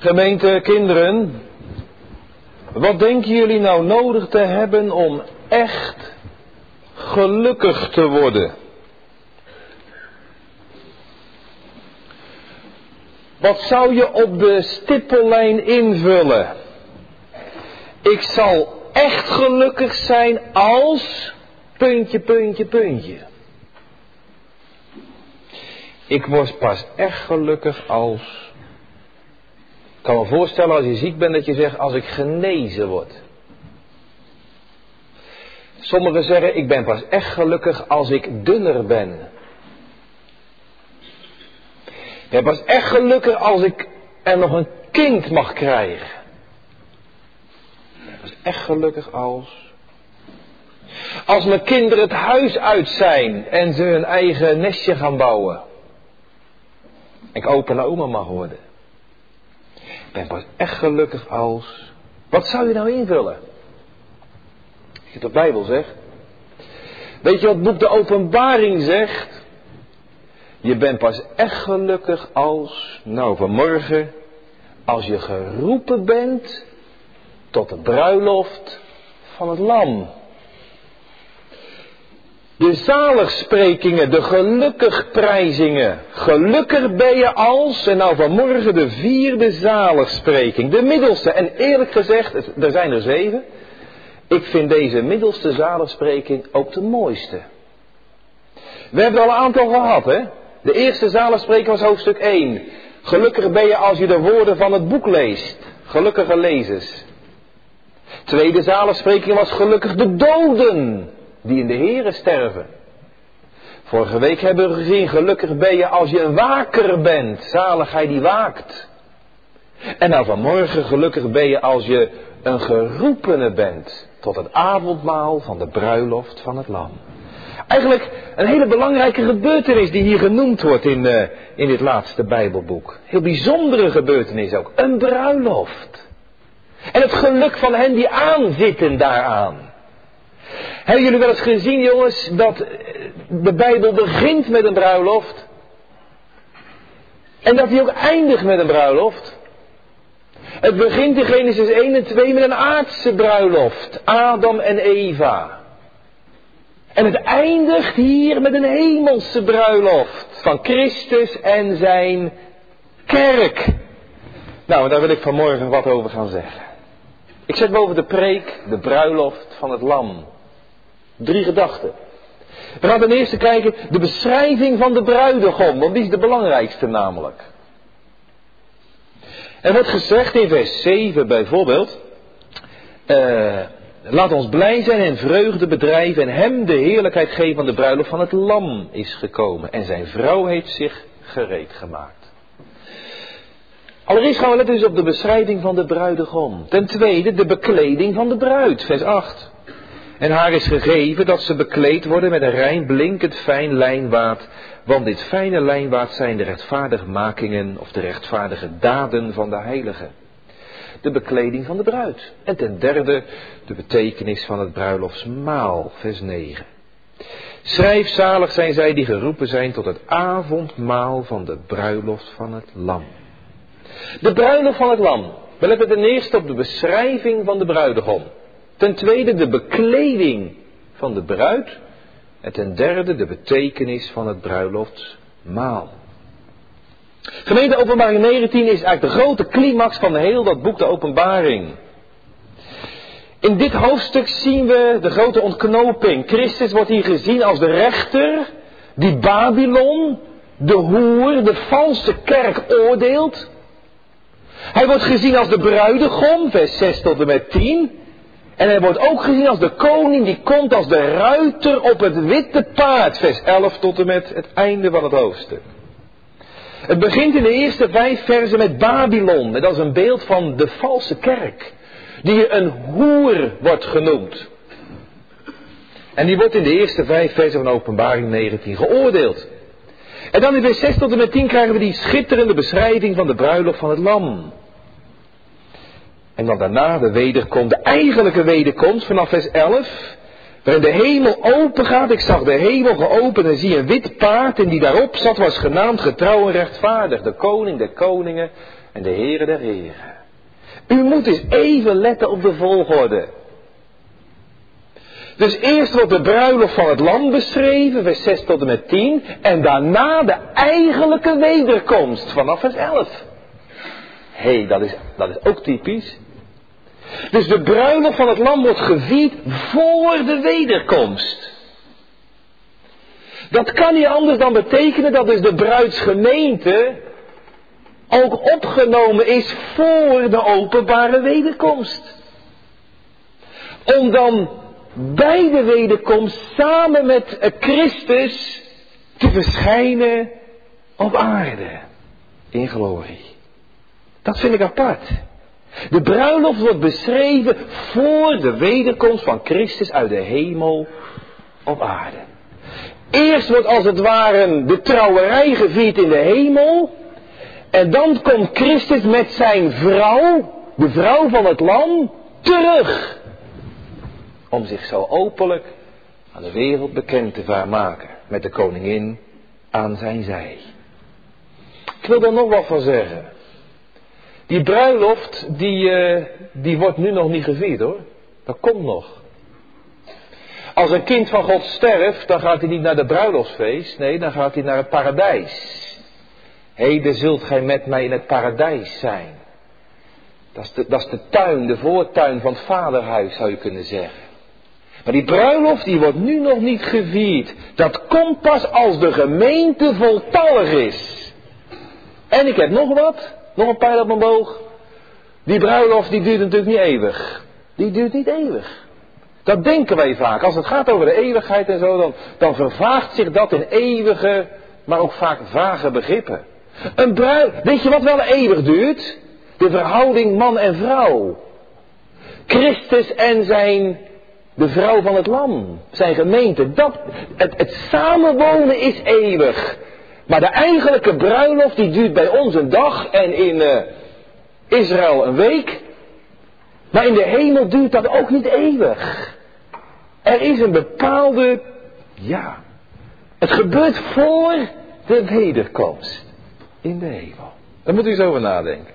Gemeente kinderen, wat denken jullie nou nodig te hebben om echt gelukkig te worden? Wat zou je op de stippellijn invullen? Ik zal echt gelukkig zijn als... puntje, puntje, puntje. Ik word pas echt gelukkig als... Ik kan me voorstellen als je ziek bent dat je zegt als ik genezen word. Sommigen zeggen ik ben pas echt gelukkig als ik dunner ben. Ik ben pas echt gelukkig als ik er nog een kind mag krijgen. Ik ben pas echt gelukkig als mijn kinderen het huis uit zijn en ze hun eigen nestje gaan bouwen. En ik opa en oma mag worden. Ik ben pas echt gelukkig als... Wat zou je nou invullen? Als je de Bijbel zegt. Weet je wat het boek de Openbaring zegt? Je bent pas echt gelukkig als... Nou, vanmorgen... Als je geroepen bent... tot de bruiloft van het lam. De zaligsprekingen, de gelukigprijzingen. Gelukkig ben je als, en nou vanmorgen de 4e zaligspreking. De middelste, en eerlijk gezegd, er zijn er 7. Ik vind deze middelste zaligspreking ook de mooiste. We hebben er al een aantal gehad, hè. De eerste zaligspreking was hoofdstuk 1. Gelukkig ben je als je de woorden van het boek leest. Gelukkige lezers. Tweede zaligspreking was gelukkig de doden. Die in de Here sterven. Vorige week hebben we gezien, gelukkig ben je als je een waker bent. Zalig hij die waakt. En nou vanmorgen, gelukkig ben je als je een geroepene bent. Tot het avondmaal van de bruiloft van het lam. Eigenlijk een hele belangrijke gebeurtenis die hier genoemd wordt in dit laatste Bijbelboek. Heel bijzondere gebeurtenis ook. Een bruiloft. En het geluk van hen die aanzitten daaraan. Hebben jullie wel eens gezien, jongens, dat de Bijbel begint met een bruiloft? En dat hij ook eindigt met een bruiloft? Het begint in Genesis 1 en 2 met een aardse bruiloft. Adam en Eva. En het eindigt hier met een hemelse bruiloft. Van Christus en zijn kerk. Nou, daar wil ik vanmorgen wat over gaan zeggen. Ik zet boven de preek de bruiloft van het lam. 3 gedachten. We gaan ten eerste kijken de beschrijving van de bruidegom, want die is de belangrijkste namelijk. Er wordt gezegd in vers 7 bijvoorbeeld, laat ons blij zijn en vreugde bedrijven en hem de heerlijkheid geven van de bruiloft van het lam is gekomen. En zijn vrouw heeft zich gereed gemaakt. Allereerst gaan we letten dus op de beschrijving van de bruidegom. Ten tweede de bekleding van de bruid, vers 8. En haar is gegeven dat ze bekleed worden met een rein blinkend fijn lijnwaad. Want dit fijne lijnwaad zijn de rechtvaardigmakingen of de rechtvaardige daden van de heiligen. De bekleding van de bruid. En ten derde de betekenis van het bruiloftsmaal, vers 9. Schrijfzalig zijn zij die geroepen zijn tot het avondmaal van de bruiloft van het lam. De bruiloft van het lam. We letten ten eerste op de beschrijving van de bruidegom. Ten tweede de bekleding van de bruid. En ten derde de betekenis van het bruiloftsmaal. Gemeente Openbaring 19 is eigenlijk de grote climax van heel dat boek de Openbaring. In dit hoofdstuk zien we de grote ontknoping. Christus wordt hier gezien als de rechter die Babylon, de hoer, de valse kerk oordeelt. Hij wordt gezien als de bruidegom, vers 6 tot en met 10. En hij wordt ook gezien als de koning die komt als de ruiter op het witte paard, vers 11 tot en met het einde van het hoofdstuk. Het begint in de eerste 5 versen met Babylon. En dat is een beeld van de valse kerk. Die een hoer wordt genoemd. En die wordt in de eerste 5 versen van Openbaring 19 geoordeeld. En dan in vers 6 tot en met 10 krijgen we die schitterende beschrijving van de bruiloft van het lam. En dan daarna de wederkomst, de eigenlijke wederkomst vanaf vers 11. Waarin de hemel open gaat. Ik zag de hemel geopend en zie een wit paard. En die daarop zat was genaamd getrouw en rechtvaardig. De koning der koningen en de Heere der Heren. U moet eens even letten op de volgorde. Dus eerst wordt de bruiloft van het lam beschreven, vers 6 tot en met 10. En daarna de eigenlijke wederkomst, vanaf vers 11. Hé, dat is ook typisch. Dus de bruiloft van het lam wordt gevierd voor de wederkomst. Dat kan niet anders dan betekenen dat dus de bruidsgemeente ook opgenomen is voor de openbare wederkomst. Om dan bij de wederkomst samen met Christus te verschijnen op aarde in glorie. Dat vind ik apart. De bruiloft wordt beschreven voor de wederkomst van Christus uit de hemel op aarde. Eerst wordt als het ware de trouwerij gevierd in de hemel. En dan komt Christus met zijn vrouw, de vrouw van het lam, terug. Om zich zo openlijk aan de wereld bekend te maken. Met de koningin aan zijn zij. Ik wil daar nog wat van zeggen. Die bruiloft, die wordt nu nog niet gevierd hoor. Dat komt nog. Als een kind van God sterft, dan gaat hij niet naar de bruiloftsfeest. Nee, dan gaat hij naar het paradijs. Heden zult gij met mij in het paradijs zijn. Dat is de tuin, de voortuin van het vaderhuis zou je kunnen zeggen. Maar die bruiloft die wordt nu nog niet gevierd. Dat komt pas als de gemeente voltallig is. En ik heb nog wat. Nog een pijl op mijn boog. Die bruiloft die duurt natuurlijk niet eeuwig. Die duurt niet eeuwig. Dat denken wij vaak. Als het gaat over de eeuwigheid en zo, dan vervaagt zich dat in eeuwige, maar ook vaak vage begrippen. Weet je wat wel eeuwig duurt? De verhouding man en vrouw. Christus en de vrouw van het lam. Zijn gemeente. Het samenwonen is eeuwig. Maar de eigenlijke bruiloft die duurt bij ons een dag en in Israël een week. Maar in de hemel duurt dat ook niet eeuwig. Er is een bepaalde, het gebeurt voor de wederkomst in de hemel. Daar moet u eens over nadenken.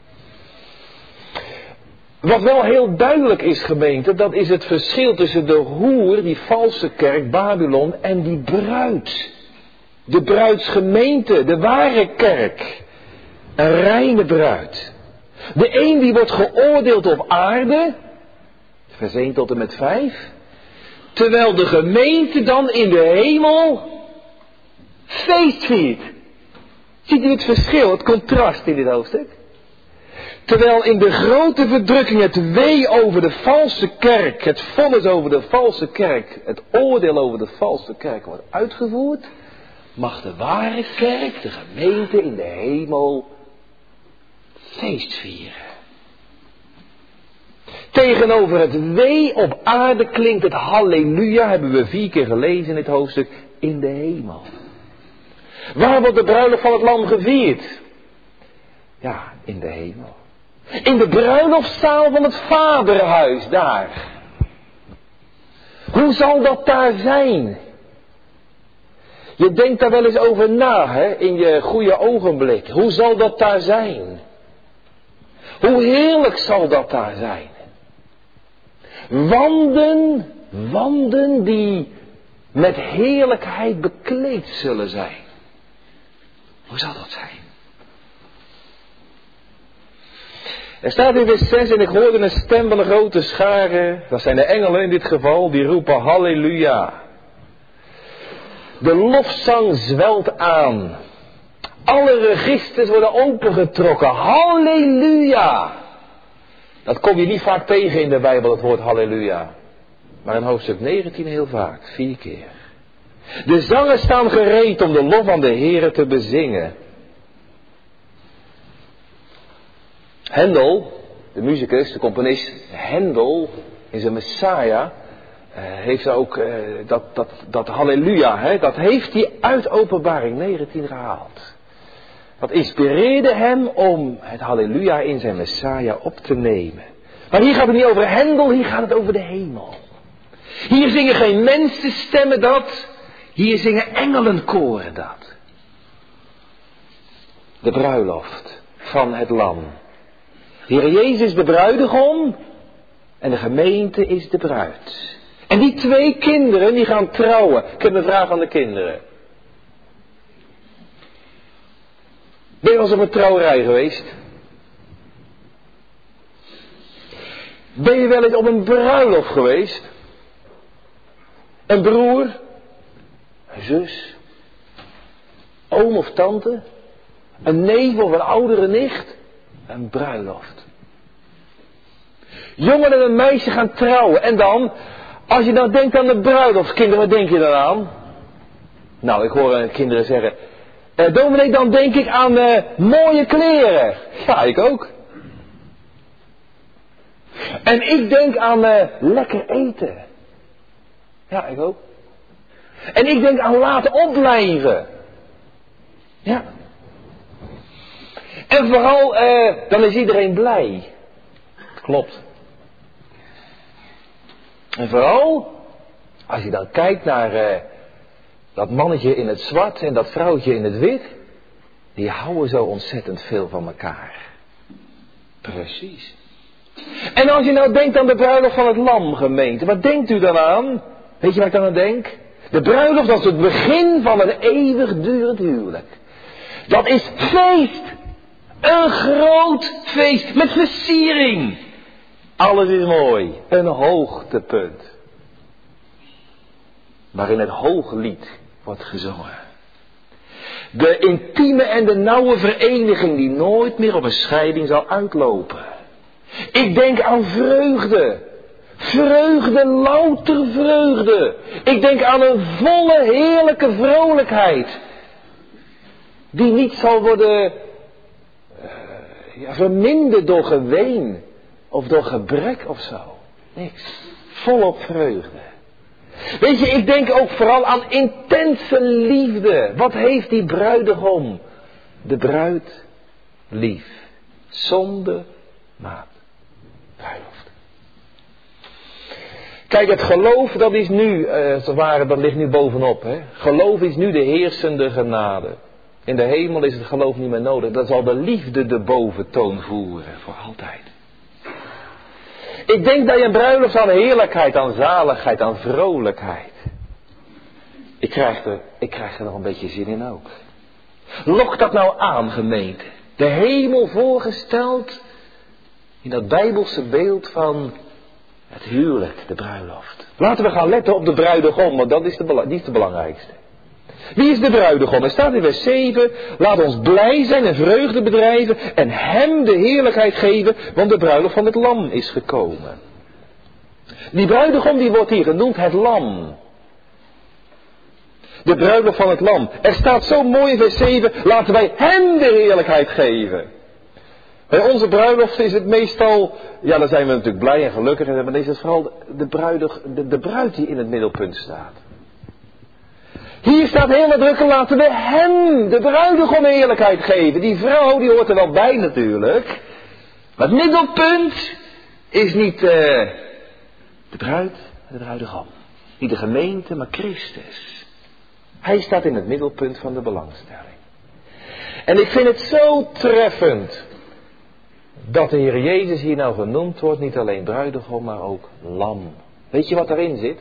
Wat wel heel duidelijk is, gemeente, dat is het verschil tussen de hoer, die valse kerk, Babylon, en die bruid. De bruidsgemeente, de ware kerk. Een reine bruid. De een die wordt geoordeeld op aarde, vers 1 tot en met 5. Terwijl de gemeente dan in de hemel feest viert. Ziet u het verschil, het contrast in dit hoofdstuk? Terwijl in de grote verdrukking het wee over de valse kerk, het vonnis over de valse kerk, het oordeel over de valse kerk wordt uitgevoerd, mag de ware kerk, de gemeente in de hemel, feest vieren. Tegenover het wee op aarde klinkt het halleluja, hebben we 4 keer gelezen in dit hoofdstuk, in de hemel. Waar wordt de bruiloft van het lam gevierd? Ja, in de hemel. In de bruiloftszaal van het vaderhuis daar. Hoe zal dat daar zijn? Je denkt daar wel eens over na, hè, in je goede ogenblik. Hoe zal dat daar zijn? Hoe heerlijk zal dat daar zijn? Wanden die met heerlijkheid bekleed zullen zijn. Hoe zal dat zijn? Er staat in vers 6, en ik hoorde een stem van een grote schare, dat zijn de engelen in dit geval, die roepen halleluja. De lofzang zwelt aan. Alle registers worden opengetrokken. Halleluja. Dat kom je niet vaak tegen in de Bijbel, het woord halleluja. Maar in hoofdstuk 19 heel vaak, 4 keer. De zangen staan gereed om de lof aan de Heere te bezingen. Hendel, de muzikus, de componist Hendel, in zijn Messiah, heeft ook dat halleluja, dat heeft hij uit Openbaring 19 gehaald. Dat inspireerde hem om het halleluja in zijn Messiah op te nemen. Maar hier gaat het niet over Hendel, hier gaat het over de hemel. Hier zingen geen mensenstemmen dat, hier zingen engelenkoren dat. De bruiloft. van het lam. De Heer Jezus is de bruidegom en de gemeente is de bruid. En die twee kinderen die gaan trouwen. Ik heb een vraag aan de kinderen. Ben je wel eens op een trouwerij geweest? Ben je wel eens op een bruiloft geweest? Een broer? Een zus? Oom of tante? Een neef of een oudere nicht? Een bruiloft. Jongen en een meisje gaan trouwen. En dan, als je nou denkt aan de bruiloftskinderen, wat denk je dan aan? Nou, ik hoor kinderen zeggen, dominee, dan denk ik aan mooie kleren. Ja, ik ook. En ik denk aan lekker eten. Ja, ik ook. En ik denk aan laten opblijven. Ja. En vooral, dan is iedereen blij. Klopt. En vooral, als je dan kijkt naar dat mannetje in het zwart en dat vrouwtje in het wit, die houden zo ontzettend veel van elkaar. Precies. En als je nou denkt aan de bruiloft van het lam, gemeente, wat denkt u dan aan? Weet je waar ik dan aan denk? De bruiloft, dat is het begin van een eeuwigdurend huwelijk. Dat is feest. Een groot feest met versiering. Alles is mooi. Een hoogtepunt. Waarin het hooglied wordt gezongen. De intieme en de nauwe vereniging die nooit meer op een scheiding zal uitlopen. Ik denk aan vreugde. Vreugde, louter vreugde. Ik denk aan een volle, heerlijke vrolijkheid. Die niet zal worden verminderd door geween. Of door gebrek of zo. Niks. Volop vreugde. Weet je, ik denk ook vooral aan intense liefde. Wat heeft die bruidegom? De bruid lief. Zonder maat. Bruiloft. Kijk, het geloof dat is nu, dat ligt nu bovenop. Hè? Geloof is nu de heersende genade. In de hemel is het geloof niet meer nodig. Dat zal de liefde de boventoon voeren. Voor altijd. Ik denk dat je een bruiloft aan heerlijkheid, aan zaligheid, aan vrolijkheid. Ik krijg er nog een beetje zin in ook. Lok dat nou aan, gemeente. De hemel voorgesteld in dat bijbelse beeld van het huwelijk, de bruiloft. Laten we gaan letten op de bruidegom, want die is de belangrijkste. Wie is de bruidegom? Er staat in vers 7, laat ons blij zijn en vreugde bedrijven en hem de heerlijkheid geven, want de bruiloft van het lam is gekomen. Die bruidegom die wordt hier genoemd het lam. De bruiloft van het lam. Er staat zo mooi in vers 7, laten wij hem de heerlijkheid geven. Bij onze bruiloft is het meestal, ja dan zijn we natuurlijk blij en gelukkig, maar dan is het vooral de bruid die in het middelpunt staat. Hier staat heel nadrukkelijk, laten we hem, de bruidegom, heerlijkheid geven. Die vrouw, die hoort er wel bij natuurlijk. Maar het middelpunt is niet de bruid, maar de bruidegom. Niet de gemeente, maar Christus. Hij staat in het middelpunt van de belangstelling. En ik vind het zo treffend dat de Heer Jezus hier nou genoemd wordt, niet alleen bruidegom, maar ook lam. Weet je wat daarin zit?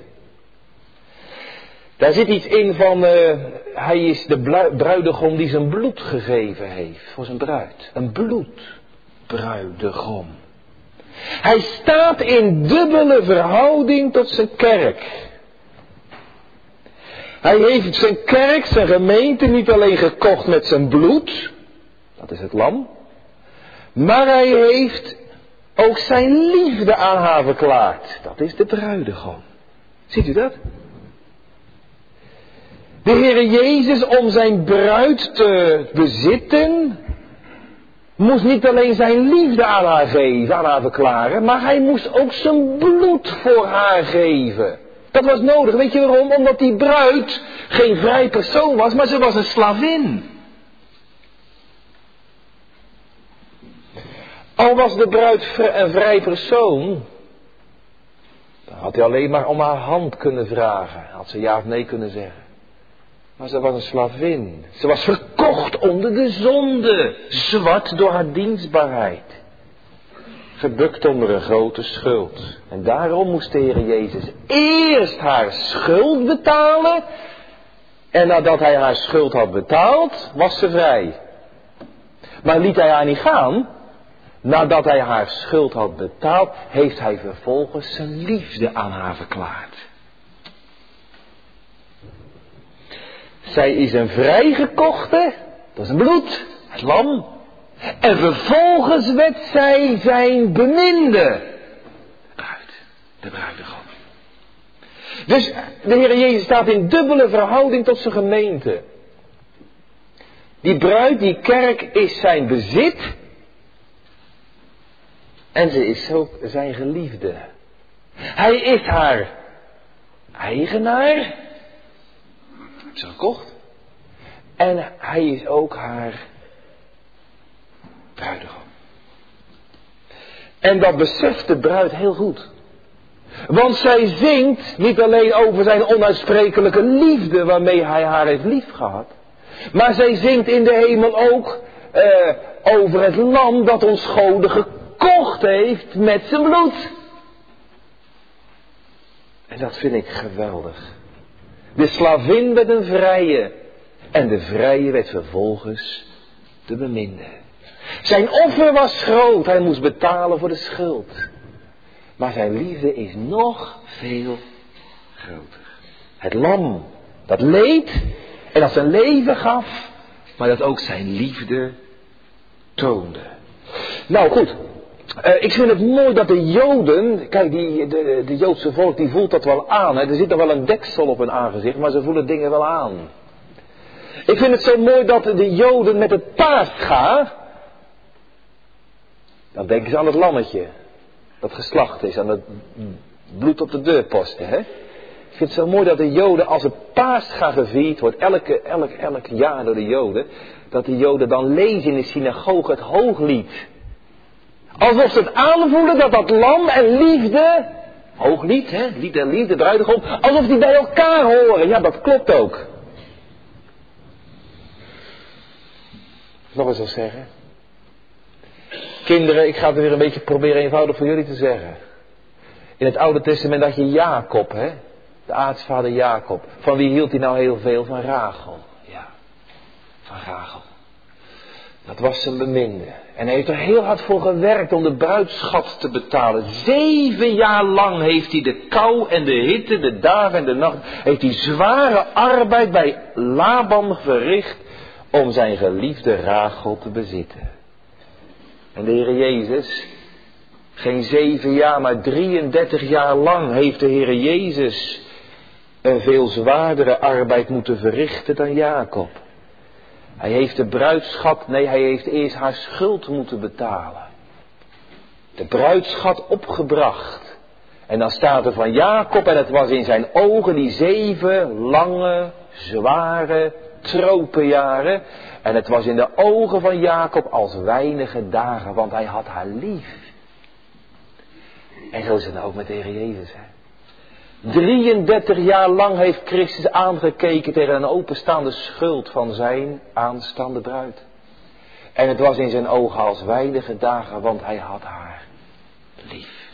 Daar zit iets in van, hij is de bruidegom die zijn bloed gegeven heeft voor zijn bruid. Een bloedbruidegom. Hij staat in dubbele verhouding tot zijn kerk. Hij heeft zijn kerk, zijn gemeente niet alleen gekocht met zijn bloed, dat is het lam, maar hij heeft ook zijn liefde aan haar verklaard, dat is de bruidegom. Ziet u dat? De Heere Jezus, om zijn bruid te bezitten, moest niet alleen zijn liefde aan haar geven, aan haar verklaren, maar hij moest ook zijn bloed voor haar geven. Dat was nodig, weet je waarom? Omdat die bruid geen vrij persoon was, maar ze was een slavin. Al was de bruid een vrij persoon, dan had hij alleen maar om haar hand kunnen vragen, had ze ja of nee kunnen zeggen. Maar ze was een slavin. Ze was verkocht onder de zonde. Zwart door haar dienstbaarheid. Gebukt onder een grote schuld. En daarom moest de Heer Jezus eerst haar schuld betalen. En nadat hij haar schuld had betaald, was ze vrij. Maar liet hij haar niet gaan. Nadat hij haar schuld had betaald, heeft hij vervolgens zijn liefde aan haar verklaard. Zij is een vrijgekochte, dat is een bloed, het lam. En vervolgens werd zij zijn beminde. De bruidegom. Dus de Heer Jezus staat in dubbele verhouding tot zijn gemeente. Die bruid, die kerk is zijn bezit. En ze is ook zijn geliefde. Hij is haar eigenaar. Heeft ze gekocht. En hij is ook haar bruidegom. En dat beseft de bruid heel goed. Want zij zingt niet alleen over zijn onuitsprekelijke liefde waarmee hij haar heeft liefgehad. Maar zij zingt in de hemel ook over het lam dat ons Gode gekocht heeft met zijn bloed. En dat vind ik geweldig. De slavin werd een vrije. En de vrije werd vervolgens de beminde. Zijn offer was groot. Hij moest betalen voor de schuld. Maar zijn liefde is nog veel groter. Het lam dat leed en dat zijn leven gaf. Maar dat ook zijn liefde toonde. Nou goed. Ik vind het mooi dat de Joden, kijk de Joodse volk die voelt dat wel aan. Hè. Er zit nog wel een deksel op hun aangezicht, maar ze voelen dingen wel aan. Ik vind het zo mooi dat de Joden met het paascha, dan denken ze aan het lammetje. Dat geslacht is, aan het bloed op de deurposten. Hè. Ik vind het zo mooi dat de Joden, als het paascha gevierd wordt, elk jaar door de Joden, dat de Joden dan lezen in de synagoge het hooglied. Alsof ze het aanvoelen dat dat lam en liefde, hooglied, hè, lied en liefde, bruidegom, alsof die bij elkaar horen. Ja, dat klopt ook. Nog eens wat zeggen. Kinderen, ik ga het weer een beetje proberen eenvoudig voor jullie te zeggen. In het Oude Testament had je Jacob, hè, de aartsvader Jacob. Van wie hield hij nou heel veel? Van Rachel. Ja, van Rachel. Dat was zijn beminde. En hij heeft er heel hard voor gewerkt om de bruidschat te betalen. 7 jaar lang heeft hij de kou en de hitte, de dagen en de nacht, heeft hij zware arbeid bij Laban verricht om zijn geliefde Rachel te bezitten. En de Heer Jezus, geen 7 jaar, maar 33 jaar lang heeft de Heer Jezus een veel zwaardere arbeid moeten verrichten dan Jacob. Hij heeft de bruidschat, hij heeft eerst haar schuld moeten betalen. De bruidschat opgebracht. En dan staat er van Jacob, en het was in zijn ogen die 7 lange, zware tropenjaren. En het was in de ogen van Jacob als weinige dagen, want hij had haar lief. En zo is het nou ook met de Heer Jezus, hè. 33 jaar lang heeft Christus aangekeken tegen een openstaande schuld van zijn aanstaande bruid. En het was in zijn ogen als weinige dagen, want hij had haar lief.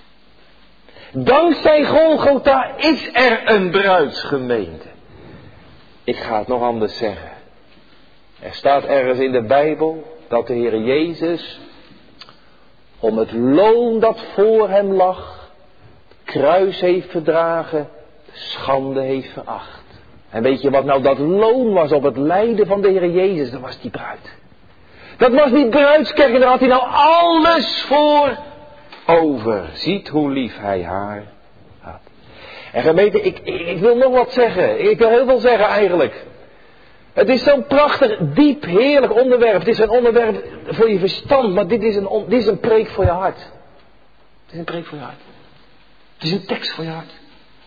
Dankzij Golgotha is er een bruidsgemeente. Ik ga het nog anders zeggen. Er staat ergens in de Bijbel dat de Heer Jezus om het loon dat voor hem lag, kruis heeft verdragen, schande heeft veracht. En weet je wat nou dat loon was op het lijden van de Heer Jezus? Dat was die bruid. Dat was die bruidskerk en daar had hij nou alles voor over. Ziet hoe lief hij haar had. En gemeente, ik wil nog wat zeggen. Ik wil heel veel zeggen eigenlijk. Het is zo'n prachtig, diep, heerlijk onderwerp. Het is een onderwerp voor je verstand, maar dit is een preek voor je hart. Het is een preek voor je hart. Het is een tekst voor je hart.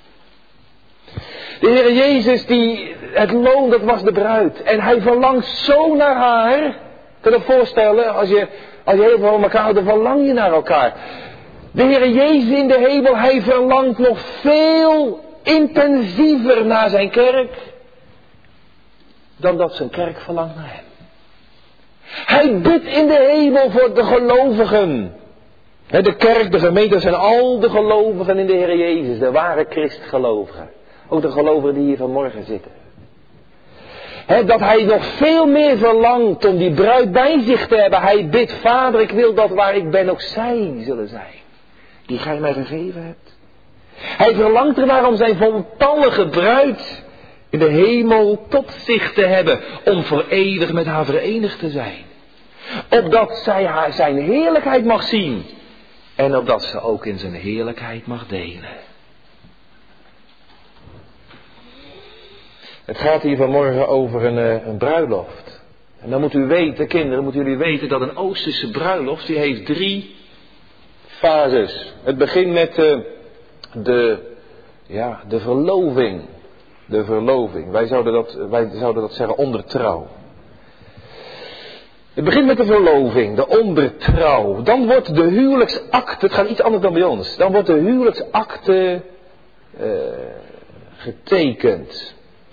De Heer Jezus, het loon, dat was de bruid. En hij verlangt zo naar haar. Kun je je voorstellen, als je heel veel van elkaar houdt, dan verlang je naar elkaar. De Heer Jezus in de hemel, hij verlangt nog veel intensiever naar zijn kerk. dan dat zijn kerk verlangt naar hem. Hij bidt in de hemel voor de gelovigen. De kerk, de gemeente zijn al de gelovigen in de Heer Jezus, de ware christgelovigen. Ook de gelovigen die hier vanmorgen zitten. Dat hij nog veel meer verlangt om die bruid bij zich te hebben. Hij bidt, Vader, ik wil dat waar ik ben ook zij zullen zijn. Die gij mij gegeven hebt. Hij verlangt ernaar om zijn voltallige bruid in de hemel tot zich te hebben. Om voor eeuwig met haar verenigd te zijn. Opdat zij haar zijn heerlijkheid mag zien. En opdat ze ook in zijn heerlijkheid mag delen. Het gaat hier vanmorgen over een bruiloft. En dan moet u weten, kinderen, moeten jullie weten dat een Oosterse bruiloft, die heeft 3 fases. Het begint met de verloving. De verloving. Wij zouden dat zeggen ondertrouw. Het begint met de verloving, de ondertrouw. Dan wordt de huwelijksakte, het gaat iets anders dan bij ons. Dan wordt de huwelijksakte getekend.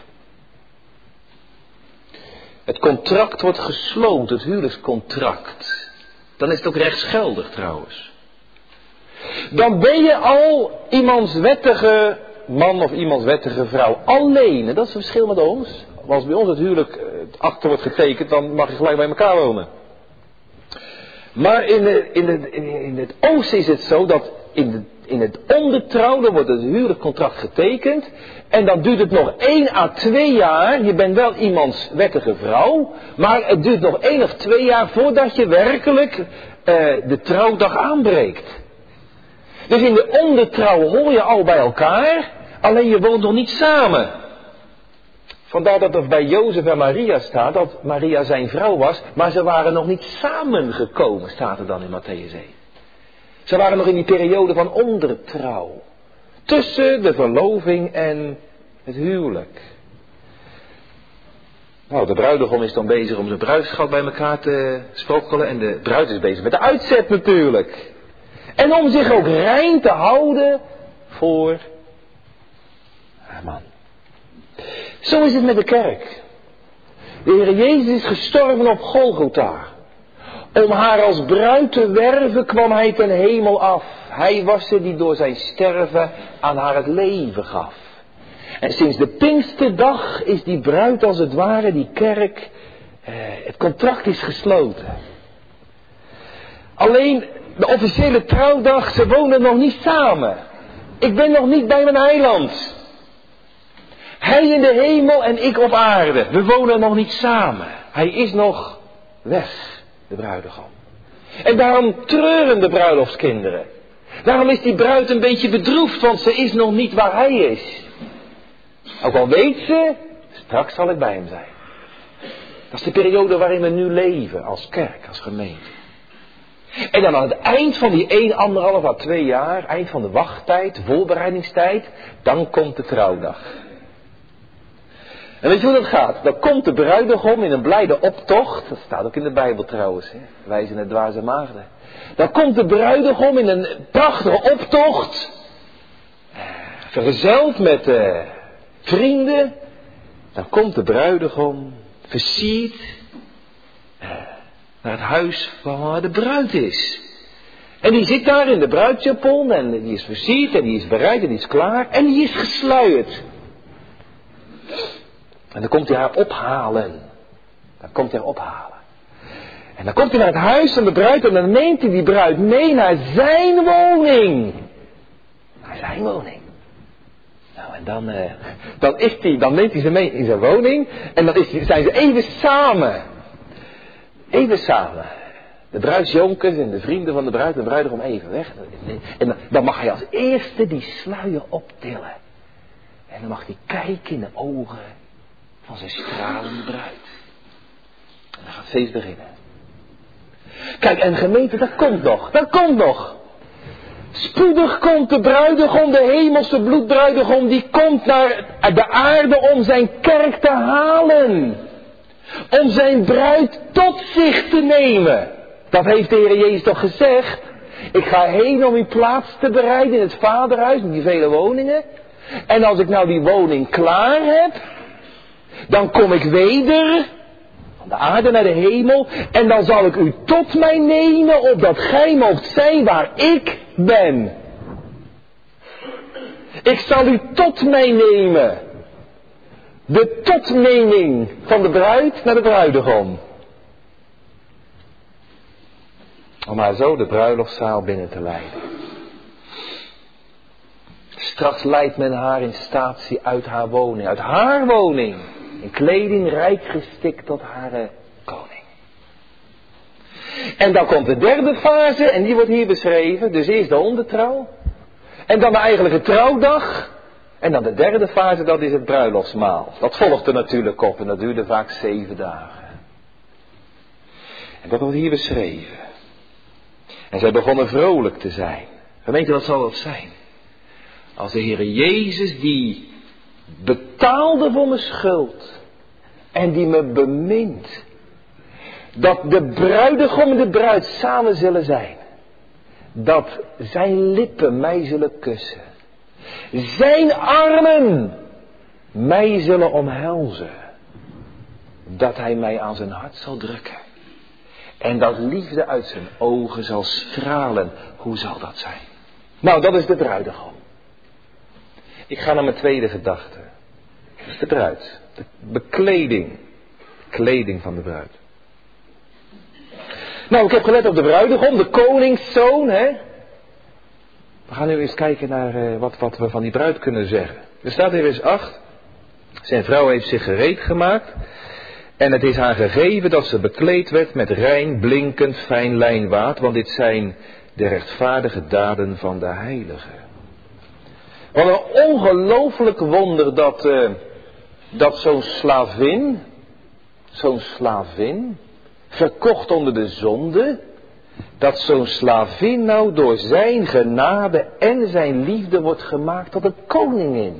Het contract wordt gesloten, het huwelijkscontract. Dan is het ook rechtsgeldig trouwens. Dan ben je al iemands wettige man of iemands wettige vrouw. Alleen, en dat is het verschil met ons. Als bij ons het huwelijk, het akte wordt getekend, dan mag je gelijk bij elkaar wonen. Maar in het oosten is het zo dat in het ondertrouw, dan wordt het huwelijkscontract getekend. En dan duurt het nog 1 à 2 jaar. Je bent wel iemands wettige vrouw. Maar het duurt nog 1 of 2 jaar voordat je werkelijk de trouwdag aanbreekt. Dus in de ondertrouw hoor je al bij elkaar. Alleen je woont nog niet samen. Vandaar dat er bij Jozef en Maria staat dat Maria zijn vrouw was. Maar ze waren nog niet samengekomen, staat er dan in Mattheüs 1. Ze waren nog in die periode van ondertrouw. Tussen de verloving en het huwelijk. Nou, de bruidegom is dan bezig om zijn bruidschat bij elkaar te sprokkelen. En de bruid is bezig met de uitzet natuurlijk. En om zich ook rein te houden voor haar man. Zo is het met de kerk. De Heer Jezus is gestorven op Golgotha. Om haar als bruid te werven kwam hij ten hemel af. Hij was er die door zijn sterven aan haar het leven gaf. En sinds de Pinksterdag is die bruid als het ware, die kerk, het contract is gesloten. Alleen de officiële trouwdag, ze wonen nog niet samen. Ik ben nog niet bij mijn eiland. Hij in de hemel en ik op aarde. We wonen nog niet samen. Hij is nog weg, de bruidegom. En daarom treuren de bruiloftskinderen. Daarom is die bruid een beetje bedroefd, want ze is nog niet waar hij is. Ook al weet ze, straks zal ik bij hem zijn. Dat is de periode waarin we nu leven, als kerk, als gemeente. En dan aan het eind van die 1, 1,5 à 2 jaar, eind van de wachttijd, de voorbereidingstijd, dan komt de trouwdag. En weet je hoe dat gaat? Dan komt de bruidegom in een blijde optocht. Dat staat ook in de Bijbel trouwens. Hè? Wij zijn het dwaze maagden. Dan komt de bruidegom in een prachtige optocht. Vergezeld met vrienden. Dan komt de bruidegom versierd naar het huis waar de bruid is. En die zit daar in de bruidsjapon. En die is versierd en die is bereid en die is klaar. En die is gesluierd. En dan komt hij haar ophalen. En dan komt hij naar het huis van de bruid en dan neemt hij die bruid mee naar zijn woning. Nou en dan neemt hij ze mee in zijn woning en dan zijn ze even samen. De bruidsjonkers en de vrienden van de bruid en de bruidegom even weg. En dan mag hij als eerste die sluier optillen. En dan mag hij kijken in de ogen van zijn stralende bruid. En dan gaat het feest beginnen. Kijk, en gemeente, dat komt nog. Spoedig komt de bruidegom, de hemelse bloedbruidegom, die komt naar de aarde om zijn kerk te halen. Om zijn bruid tot zich te nemen. Dat heeft de Heer Jezus toch gezegd. Ik ga heen om uw plaats te bereiden in het Vaderhuis, met die vele woningen. En als ik nou die woning klaar heb, Dan kom ik weder van de aarde naar de hemel en dan zal ik u tot mij nemen, opdat gij moogt zijn waar ik ben. Ik zal u tot mij nemen. De totneming van de bruid naar de bruidegom. Om haar zo de bruiloftszaal binnen te leiden. Straks leidt men haar in statie uit haar woning. Uit haar woning. In kleding rijk gestikt tot haar koning. En dan komt de derde fase. En die wordt hier beschreven. Dus eerst de ondertrouw. En dan de eigenlijke trouwdag. En dan de derde fase, dat is het bruiloftsmaal. Dat volgt er natuurlijk op. En dat duurde vaak 7 dagen. En dat wordt hier beschreven. En zij begonnen vrolijk te zijn. Gemeente, wat zal dat zijn? Als de Heere Jezus die betaalde voor mijn schuld. En die me bemint. Dat de bruidegom en de bruid samen zullen zijn. Dat zijn lippen mij zullen kussen. Zijn armen mij zullen omhelzen. Dat hij mij aan zijn hart zal drukken. En dat liefde uit zijn ogen zal stralen. Hoe zal dat zijn? Nou, dat is de bruidegom. Ik ga naar mijn tweede gedachte. Dat is de bruid. De bekleding. De kleding van de bruid. Nou, ik heb gelet op de bruidegom, de koningszoon, hè. We gaan nu eens kijken naar wat we van die bruid kunnen zeggen. Er staat in vers 8. Zijn vrouw heeft zich gereed gemaakt. En het is haar gegeven dat ze bekleed werd met rein, blinkend, fijn lijnwaad. Want dit zijn de rechtvaardige daden van de heilige. Wat een ongelooflijk wonder dat zo'n slavin, verkocht onder de zonde, dat zo'n slavin nou door zijn genade en zijn liefde wordt gemaakt tot een koningin.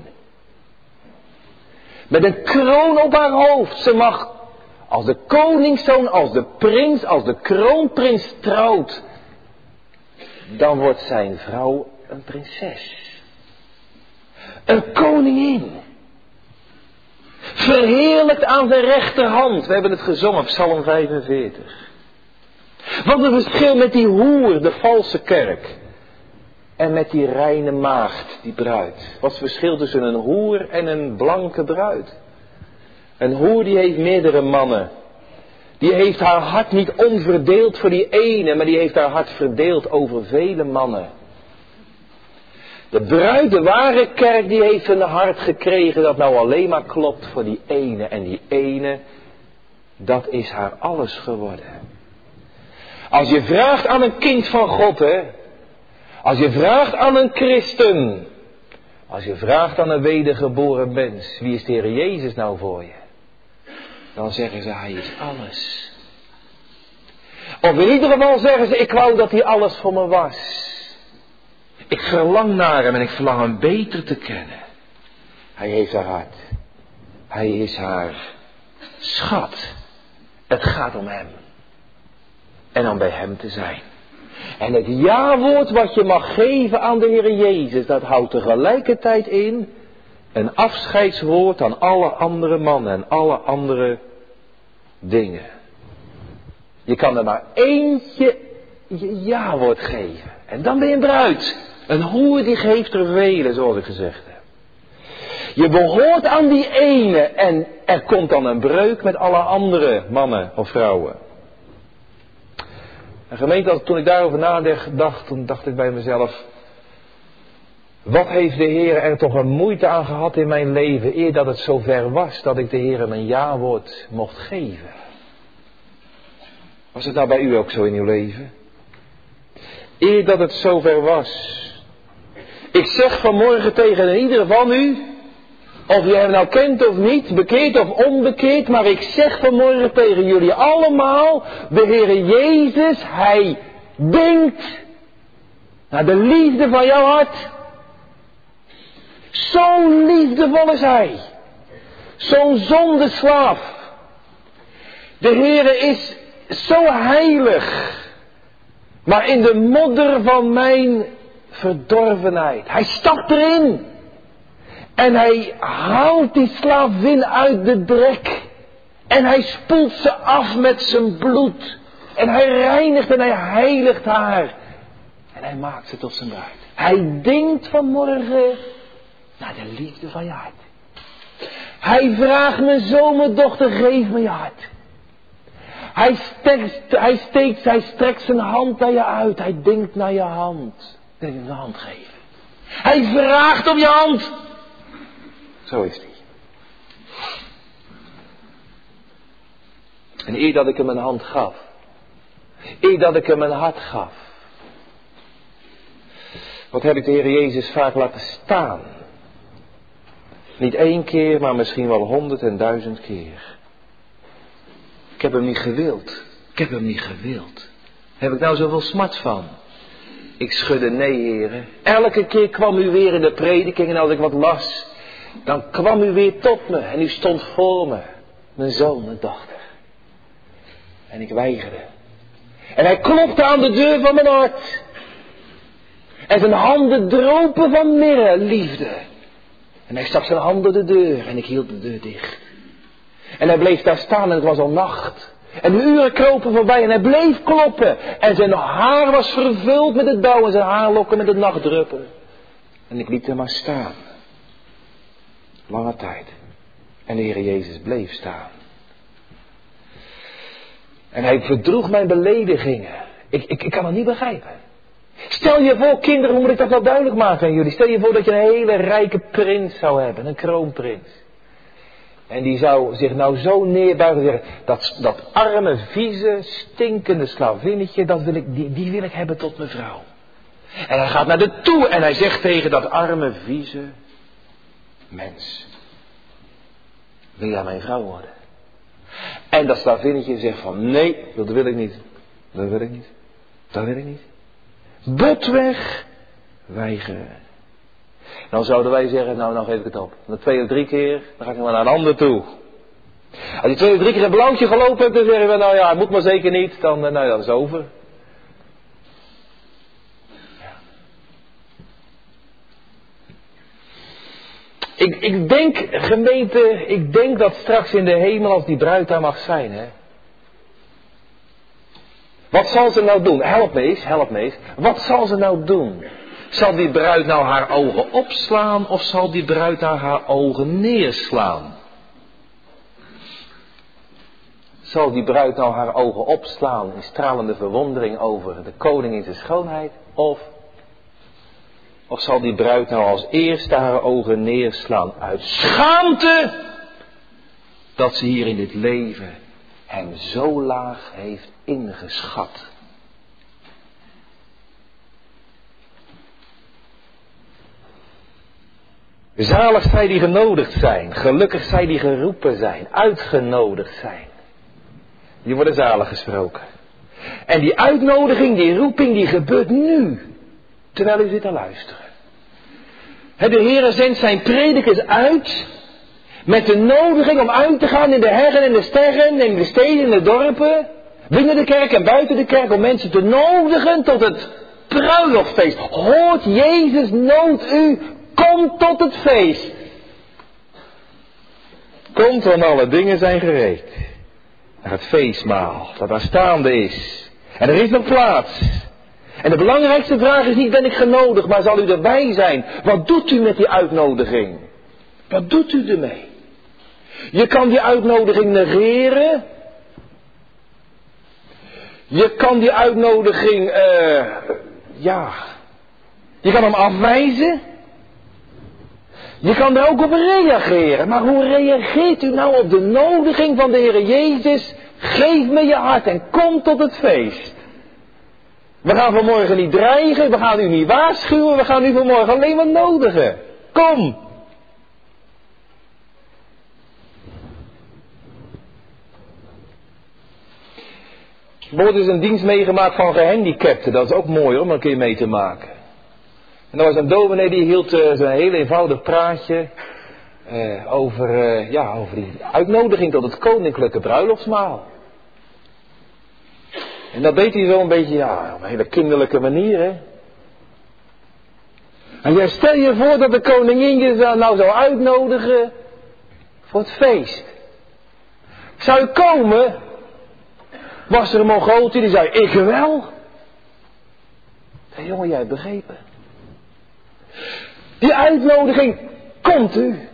Met een kroon op haar hoofd. Ze mag als de koningszoon, als de prins, als de kroonprins trouwt, dan wordt zijn vrouw een prinses. Een koningin. Verheerlijkt aan zijn rechterhand. We hebben het gezongen op Psalm 45. Wat een verschil met die hoer, de valse kerk. En met die reine maagd, die bruid. Wat is het verschil tussen een hoer en een blanke bruid? Een hoer die heeft meerdere mannen. Die heeft haar hart niet onverdeeld voor die ene, maar die heeft haar hart verdeeld over vele mannen. De bruid, de ware kerk, die heeft een hart gekregen dat nou alleen maar klopt voor die ene. En die ene, dat is haar alles geworden. Als je vraagt aan een kind van God, hè. Als je vraagt aan een christen. Als je vraagt aan een wedergeboren mens. Wie is de Heer Jezus nou voor je? Dan zeggen ze, hij is alles. Of in ieder geval zeggen ze, ik wou dat hij alles voor me was. Ik verlang naar hem en ik verlang hem beter te kennen. Hij heeft haar hart. Hij is haar schat. Het gaat om hem. En om bij hem te zijn. En het ja-woord wat je mag geven aan de Heer Jezus, dat houdt tegelijkertijd in een afscheidswoord aan alle andere mannen en alle andere dingen. Je kan er maar eentje je ja-woord geven. En dan ben je een bruid. Een hoer die geeft er vele, zoals ik gezegd heb. Je behoort aan die ene en er komt dan een breuk met alle andere mannen of vrouwen. En gemeente, toen ik daarover nadacht, toen dacht ik bij mezelf, wat heeft de Heer er toch een moeite aan gehad in mijn leven, eer dat het zover was dat ik de Heer mijn ja-woord mocht geven. Was het nou bij u ook zo in uw leven? Eer dat het zover was. Ik zeg vanmorgen tegen ieder van u, of je hem nou kent of niet, bekeerd of onbekeerd, maar ik zeg vanmorgen tegen jullie allemaal, de Heere Jezus, hij denkt naar de liefde van jouw hart. Zo liefdevol is hij. Zo'n zondeslaaf. De Heere is zo heilig. Maar in de modder van mijn verdorvenheid. Hij stapt erin. En hij haalt die slavin uit de drek. En hij spoelt ze af met zijn bloed. En hij reinigt en hij heiligt haar. En hij maakt ze tot zijn bruid. Hij denkt vanmorgen naar de liefde van je hart. Hij vraagt mijn zoon, mijn dochter, geef me je hart. Hij strekt zijn hand naar je uit. Hij denkt naar je hand. Wil je hem de hand geven? Hij vraagt om je hand. Zo is hij. En eer dat ik hem een hand gaf. Eer dat ik hem een hart gaf. Wat heb ik de Heer Jezus vaak laten staan. Niet 1 keer, maar misschien wel 100 en 1000 keer. Ik heb hem niet gewild. Ik heb hem niet gewild. Heb ik nou zoveel smart van? Ik schudde nee, heren. Elke keer kwam u weer in de prediking en als ik wat las, dan kwam u weer tot me en u stond voor me. Mijn zoon, mijn dochter. En ik weigerde. En hij klopte aan de deur van mijn hart. En zijn handen dropen van mirre, liefde. En hij stak zijn handen de deur en ik hield de deur dicht. En hij bleef daar staan en het was al nacht. En de uren kropen voorbij en hij bleef kloppen. En zijn haar was vervuld met het dauw en zijn haarlokken met de nachtdruppelen. En ik liet hem maar staan. Lange tijd. En de Heer Jezus bleef staan. En hij verdroeg mijn beledigingen. Ik kan het niet begrijpen. Stel je voor, kinderen, hoe moet ik dat wel duidelijk maken aan jullie? Stel je voor dat je een hele rijke prins zou hebben, een kroonprins. En die zou zich nou zo neerbuigen en zeggen, dat arme, vieze, stinkende slavinnetje, die wil ik hebben tot mijn vrouw. En hij gaat naar de toe en hij zegt tegen dat arme, vieze mens, wil jij mijn vrouw worden? En dat slavinnetje zegt van, nee, dat wil ik niet. Dat wil ik niet. Dat wil ik niet. Botweg weigeren. Dan zouden wij zeggen, nou geef ik het op. Na 2 of 3 keer, dan ga ik maar naar een ander toe. Als je 2 of 3 keer een blauwtje gelopen hebt, dan zeggen we, nou ja, het moet maar zeker niet. Dan, nou ja, dat is over. Ja. Ik denk, gemeente, ik denk dat straks in de hemel, als die bruid daar mag zijn, hè. Wat zal ze nou doen? Help me eens. Wat zal ze nou doen? Zal die bruid nou haar ogen opslaan of zal die bruid nou haar ogen neerslaan? Zal die bruid nou haar ogen opslaan in stralende verwondering over de koning in zijn schoonheid? Of zal die bruid nou als eerste haar ogen neerslaan uit schaamte dat ze hier in dit leven hem zo laag heeft ingeschat? Zalig zij die genodigd zijn, gelukkig zij die geroepen zijn, uitgenodigd zijn. Die worden zalig gesproken. En die uitnodiging, die roeping, die gebeurt nu, terwijl u zit te luisteren. De Heere zendt zijn predikers uit met de nodiging om uit te gaan in de heggen en de sterren, in de steden en de dorpen, binnen de kerk en buiten de kerk, om mensen te nodigen tot het bruiloftfeest. Hoort Jezus noodt u, kom tot het feest. Komt, want alle dingen zijn gereed. Naar het feestmaal dat aanstaande is. En er is nog plaats. En de belangrijkste vraag is niet, ben ik genodigd, maar zal u erbij zijn? Wat doet u met die uitnodiging? Wat doet u ermee? Je kan die uitnodiging negeren. Je kan die uitnodiging, je kan hem afwijzen. Je kan er ook op reageren. Maar hoe reageert u nou op de nodiging van de Heer Jezus? Geef me je hart en kom tot het feest. We gaan vanmorgen niet dreigen, we gaan u niet waarschuwen, we gaan u vanmorgen alleen maar nodigen. Kom! Er wordt dus een dienst meegemaakt van gehandicapten, dat is ook mooi om een keer mee te maken. En er was een dominee die hield zo'n heel eenvoudig praatje over die uitnodiging tot het koninklijke bruiloftsmaal. En dat deed hij zo een beetje, op een hele kinderlijke manier, hè. En jij stel je voor dat de koningin je nou zou uitnodigen voor het feest. Zou je komen? Was er een Mongooltje die zei, ik wel. Hey, jongen, jij hebt begrepen. Die uitnodiging komt u.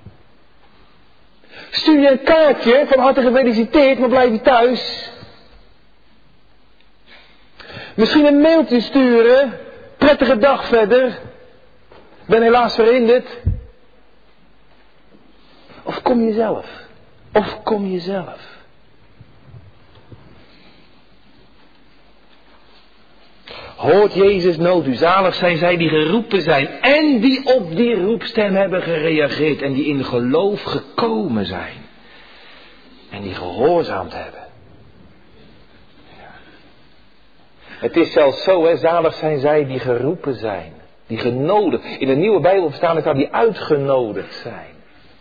Stuur je een kaartje van harte gefeliciteerd, maar blijf je thuis. Misschien een mailtje sturen. Prettige dag verder. Ben helaas verhinderd. Of kom je zelf? Of kom je zelf? Hoort Jezus nood u, zalig zijn zij die geroepen zijn en die op die roepstem hebben gereageerd en die in geloof gekomen zijn en die gehoorzaamd hebben. Ja. Het is zelfs zo, hè, zalig zijn zij die geroepen zijn, die genodigd. In de nieuwe Bijbel staat er die uitgenodigd zijn.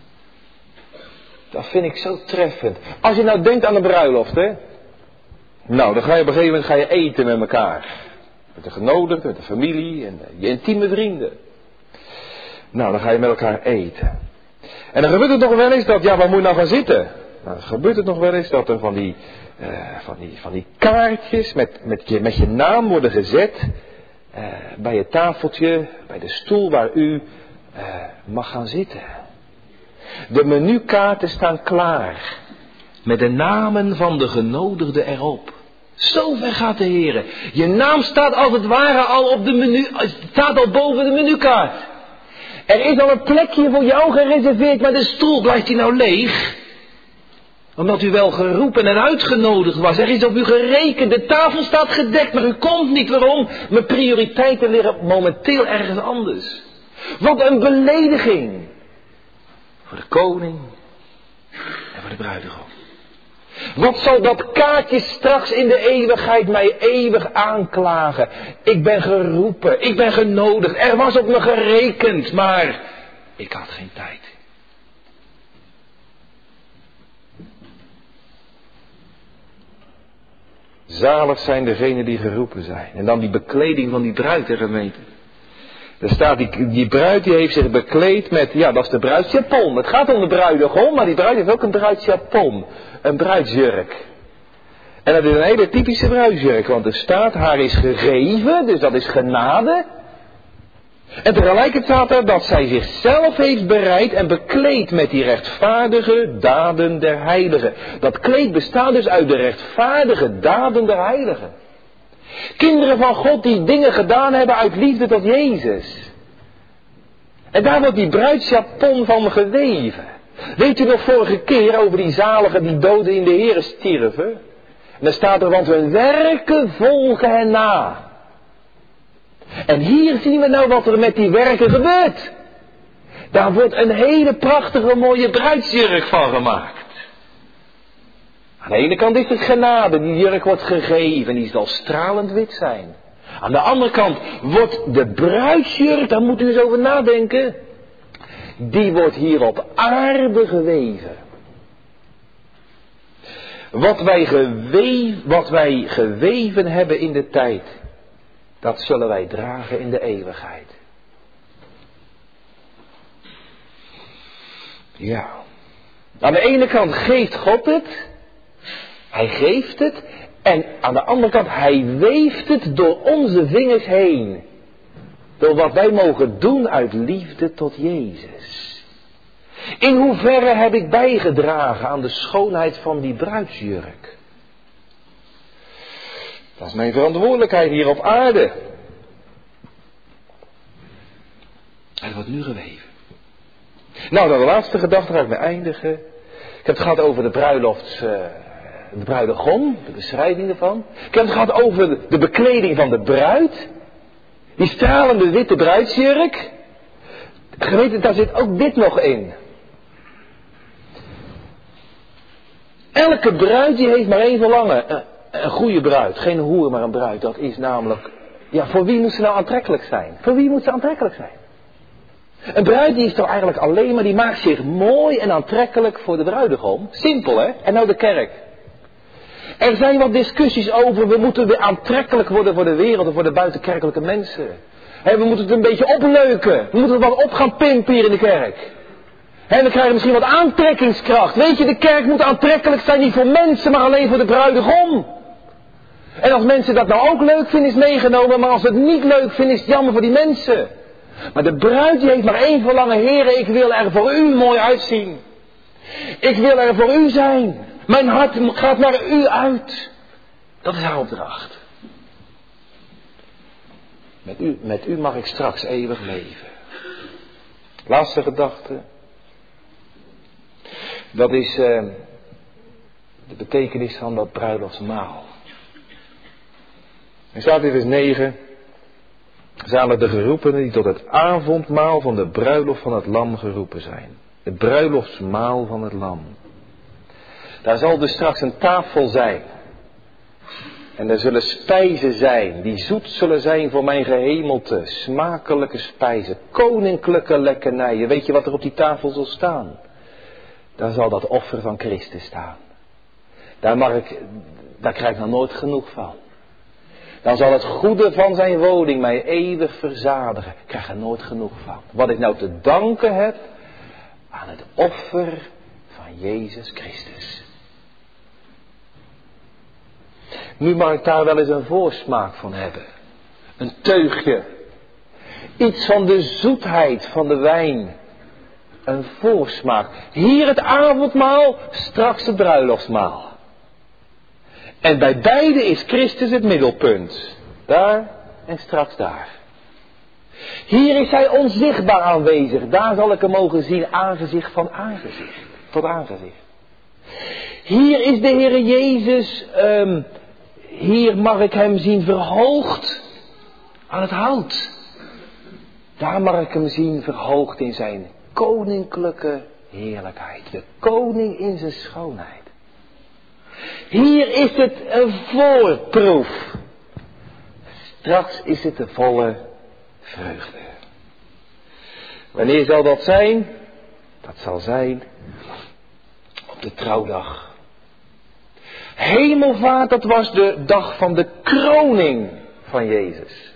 Dat vind ik zo treffend. Als je nou denkt aan de bruiloft, hè. Nou, dan ga je op een gegeven moment eten met elkaar. Met de genodigden, met de familie en je intieme vrienden. Nou, dan ga je met elkaar eten. En dan gebeurt het nog wel eens dat, ja, waar moet je nou gaan zitten? Nou, dan gebeurt het nog wel eens dat er van die kaartjes met je naam worden gezet. Bij je tafeltje, bij de stoel waar u mag gaan zitten. De menukaarten staan klaar. Met de namen van de genodigden erop. Zo ver gaat de Heer. Je naam staat als het ware al op de menu. Het staat al boven de menukaart. Er is al een plekje voor jou gereserveerd, maar de stoel blijft die nou leeg. Omdat u wel geroepen en uitgenodigd was. Er is op u gerekend. De tafel staat gedekt, maar u komt niet. Waarom? Mijn prioriteiten liggen momenteel ergens anders. Wat een belediging. Voor de koning en voor de bruidegom. Wat zal dat kaartje straks in de eeuwigheid mij eeuwig aanklagen? Ik ben geroepen, ik ben genodigd, er was op me gerekend, maar ik had geen tijd. Zalig zijn degenen die geroepen zijn. En dan die bekleding van die bruid, hè, gemeente. Er staat, die bruid die heeft zich bekleed met, ja, dat is de bruidsjapon. Het gaat om de bruidegom, maar die bruid heeft ook een bruidsjapon. Een bruidsjurk. En dat is een hele typische bruidsjurk, want er staat, haar is gegeven, dus dat is genade. En tegelijkertijd staat er dat zij zichzelf heeft bereid en bekleed met die rechtvaardige daden der heiligen. Dat kleed bestaat dus uit de rechtvaardige daden der heiligen. Kinderen van God die dingen gedaan hebben uit liefde tot Jezus. En daar wordt die bruidsjapon van geweven. Weet u nog vorige keer over die zaligen die doden in de Here stierven? En dan staat er, want hun werken volgen hen na. En hier zien we nou wat er met die werken gebeurt. Daar wordt een hele prachtige mooie bruidsjurk van gemaakt. Aan de ene kant is het genade, die jurk wordt gegeven en die zal stralend wit zijn. Aan de andere kant wordt de bruidsjurk, daar moet u eens over nadenken, die wordt hier op aarde geweven. Wat wij geweven hebben in de tijd, dat zullen wij dragen in de eeuwigheid. Ja. Aan de ene kant geeft God het. Hij geeft het. En aan de andere kant, hij weeft het door onze vingers heen. Door wat wij mogen doen uit liefde tot Jezus. In hoeverre heb ik bijgedragen aan de schoonheid van die bruidsjurk? Dat is mijn verantwoordelijkheid hier op aarde. Het wordt nu geweven. Nou, dan de laatste gedachte ga ik mee eindigen. Ik heb het gehad over de de bruidegom, de beschrijving ervan. Ik heb het gehad over de bekleding van de bruid. Die stralende witte bruidsjurk. Geweten, daar zit ook dit nog in. Elke bruid die heeft maar één verlangen. Een goede bruid. Geen hoer, maar een bruid. Dat is namelijk... Ja, voor wie moet ze nou aantrekkelijk zijn? Voor wie moet ze aantrekkelijk zijn? Een bruid die is toch eigenlijk alleen maar... Die maakt zich mooi en aantrekkelijk voor de bruidegom. Simpel, hè? En nou de kerk. Er zijn wat discussies over... We moeten weer aantrekkelijk worden voor de wereld... en voor de buitenkerkelijke mensen. We moeten het een beetje opleuken. We moeten het wat op gaan pimpen hier in de kerk. En we krijgen misschien wat aantrekkingskracht. Weet je, de kerk moet aantrekkelijk zijn niet voor mensen, maar alleen voor de bruidegom. En als mensen dat nou ook leuk vinden, is meegenomen. Maar als ze het niet leuk vinden, is het jammer voor die mensen. Maar de bruid die heeft maar één verlangen. Heren, ik wil er voor u mooi uitzien. Ik wil er voor u zijn. Mijn hart gaat naar u uit. Dat is haar opdracht. Met u mag ik straks eeuwig leven. Laatste gedachte. Dat is de betekenis van dat bruiloftsmaal. Er staat in vers 9. Zalig de geroepenen die tot het avondmaal van de bruiloft van het lam geroepen zijn. Het bruiloftsmaal van het lam. Daar zal dus straks een tafel zijn. En er zullen spijzen zijn, die zoet zullen zijn voor mijn gehemelte, smakelijke spijzen, koninklijke lekkernijen. Weet je wat er op die tafel zal staan? Daar zal dat offer van Christus staan. Daar krijg ik nog nooit genoeg van. Dan zal het goede van zijn woning mij eeuwig verzadigen. Ik krijg er nooit genoeg van. Wat ik nou te danken heb aan het offer van Jezus Christus. Nu mag ik daar wel eens een voorsmaak van hebben. Een teugje. Iets van de zoetheid van de wijn. Een voorsmaak. Hier het avondmaal, straks het bruiloftsmaal. En bij beide is Christus het middelpunt. Daar en straks daar. Hier is hij onzichtbaar aanwezig. Daar zal ik hem mogen zien, aangezicht van aangezicht. Tot aangezicht. Hier is de Heere Jezus... Hier mag ik hem zien verhoogd aan het hout. Daar mag ik hem zien verhoogd in zijn koninklijke heerlijkheid. De koning in zijn schoonheid. Hier is het een voorproef. Straks is het de volle vreugde. Wanneer zal dat zijn? Dat zal zijn op de trouwdag. Hemelvaart, dat was de dag van de kroning van Jezus.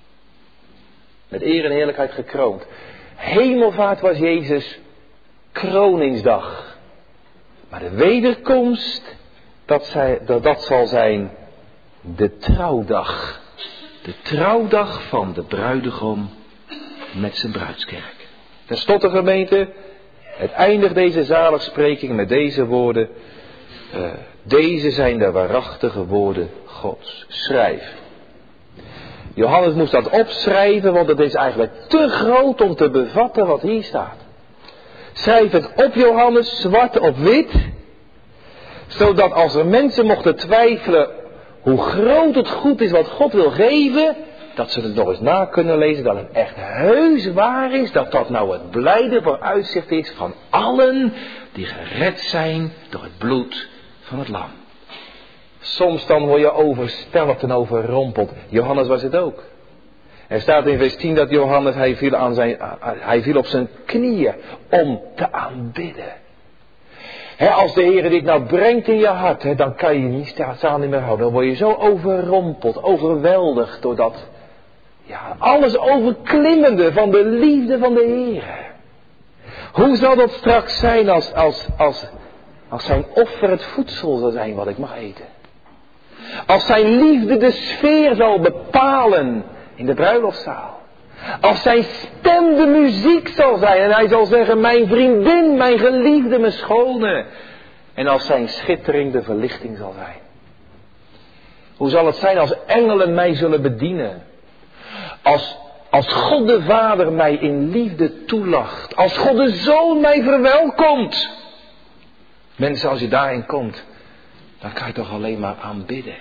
Met eer en heerlijkheid gekroond. Hemelvaart was Jezus' kroningsdag. Maar de wederkomst, dat zal zijn de trouwdag. De trouwdag van de bruidegom met zijn bruidskerk. Ten slotte gemeente, het eindigt deze zaligspreking met deze woorden. Deze zijn de waarachtige woorden Gods. Schrijf. Johannes moest dat opschrijven, want het is eigenlijk te groot om te bevatten wat hier staat. Schrijf het op, Johannes, zwart op wit. Zodat als er mensen mochten twijfelen hoe groot het goed is wat God wil geven, dat ze het nog eens na kunnen lezen, dat het echt heus waar is, dat dat nou het blijde vooruitzicht is van allen die gered zijn door het bloed van het lam. Soms dan word je overstelpt en overrompeld. Johannes was het ook. Er staat in vers 10 dat Johannes, hij viel op zijn knieën om te aanbidden. Als de Heer dit nou brengt in je hart, dan kan je niet staan niet meer houden. Dan word je zo overrompeld, overweldigd door dat, alles overklimmende van de liefde van de Heer. Hoe zal dat straks zijn als zijn offer het voedsel zal zijn wat ik mag eten? Als zijn liefde de sfeer zal bepalen in de bruiloftszaal. Als zijn stem de muziek zal zijn en hij zal zeggen, mijn vriendin, mijn geliefde, mijn schone. En als zijn schittering de verlichting zal zijn. Hoe zal het zijn als engelen mij zullen bedienen? Als God de Vader mij in liefde toelacht. Als God de Zoon mij verwelkomt. Mensen, als je daarin komt, dan kan je toch alleen maar aanbidden.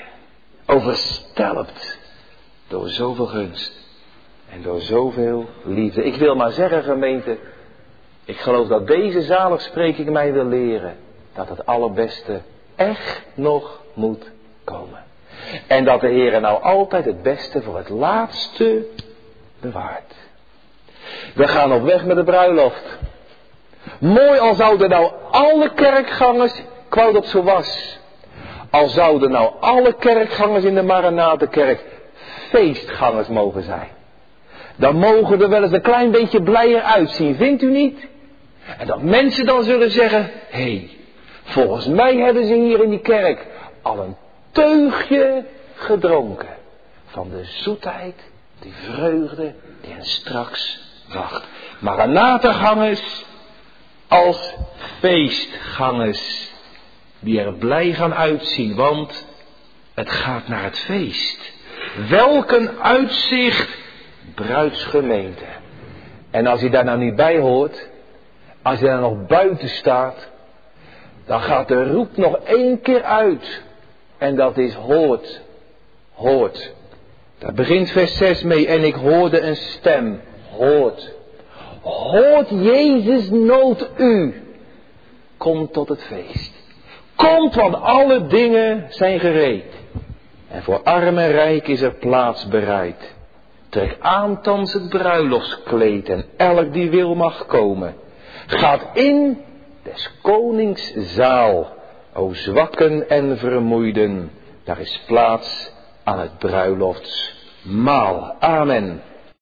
Overstelpt door zoveel gunst. En door zoveel liefde. Ik wil maar zeggen, gemeente, ik geloof dat deze zaligspreking mij wil leren dat het allerbeste echt nog moet komen. En dat de Heer nou altijd het beste voor het laatste bewaart. We gaan op weg met de bruiloft. Mooi al zouden nou alle kerkgangers, ik wou dat zo was. Al zouden nou alle kerkgangers in de Maranatenkerk feestgangers mogen zijn. Dan mogen we er wel eens een klein beetje blijer uitzien, vindt u niet? En dat mensen dan zullen zeggen, hé, volgens mij hebben ze hier in die kerk al een teugje gedronken. Van de zoetheid, die vreugde, die hen straks wacht. Maranatha-gangers als feestgangers. Die er blij gaan uitzien, want het gaat naar het feest. Welk een uitzicht, bruidsgemeente. En als je daar nou niet bij hoort, als je daar nog buiten staat, dan gaat de roep nog 1 keer uit. En dat is hoort, hoort. Daar begint vers 6 mee. En ik hoorde een stem, hoort. Hoort, Jezus noodt u. Kom tot het feest. Komt, want alle dingen zijn gereed. En voor arm en rijk is er plaats bereid. Trek aan thans het bruiloftskleed en elk die wil mag komen. Gaat in des konings zaal, o zwakken en vermoeiden. Daar is plaats aan het bruiloftsmaal. Amen.